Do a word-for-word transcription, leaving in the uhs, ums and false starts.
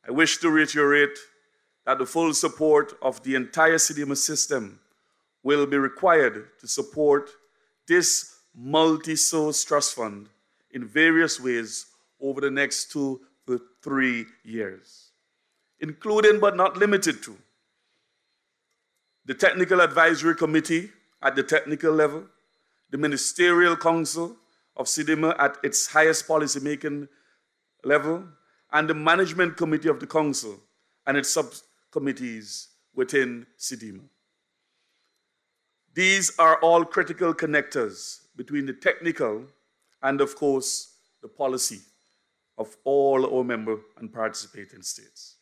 I wish to reiterate that the full support of the entire CIDEMA system will be required to support this multi-source trust fund in various ways over the next two to three years, including but not limited to the Technical Advisory Committee at the technical level, the Ministerial Council of CIDEMA at its highest policy-making level, and the Management Committee of the Council and its subcommittees within CIDEMA. These are all critical connectors between the technical and, of course, the policy of all our member and participating states.